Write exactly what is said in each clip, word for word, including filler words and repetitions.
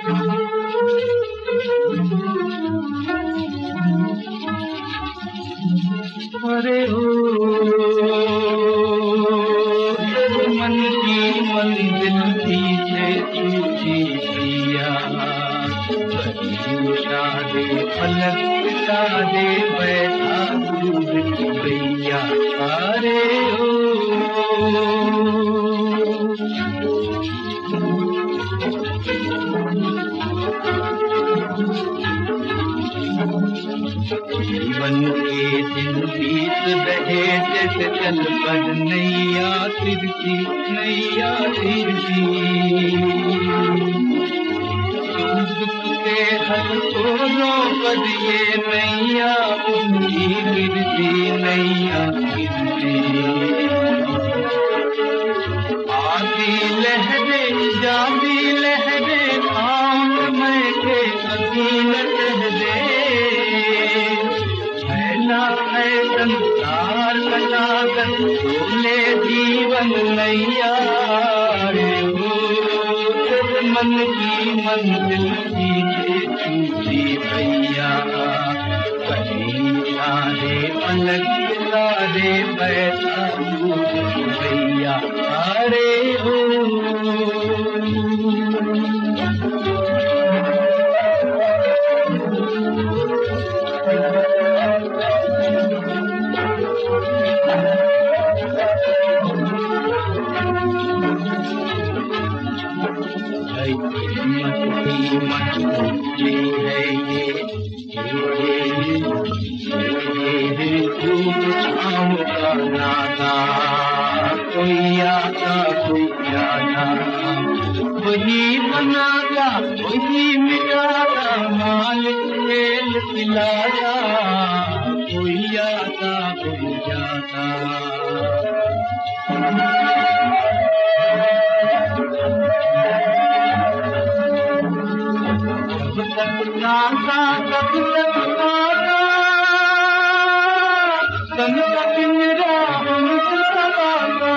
अरे ओ मन की मंजिल पीछे छूटी भैया, उठा दे पलक उठा दे बैठा दूर भैया। अरे ओ जीवन के दिन बीत रहे जैसे चल पड़ नैया तिरछी नैया तिरछी, के हर कोनों पर ये नैया उनकी गिरती नैया गिरती। आती लहरे जाती लहरे आम में के अधीन कह दे, फैला है संसार कलाकर बोले जीवन नैया। मन की मंजिल पीछे छूटी भैया, कहीं सारे पलक सारे बैठा भैया। अरे ओ मछली है ये छाँव का नाता, कोई आता कोई जाता वही बनाता वही मिटाता, मालिक खेल खिलाता कोई आता कोई जाता। कब तक नाता कब तक नाता, तन तक मेरा बनाता,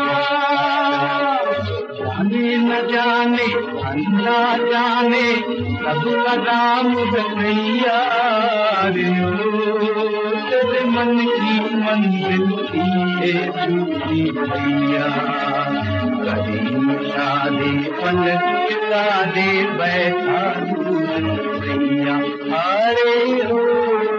जाने न जाने अल्लाह जाने कब का राम भैया। तेरे मन की मंजिल पीछे छूटी भैया, कहीं शादी पलक दे बैठा भैया। अरे ओ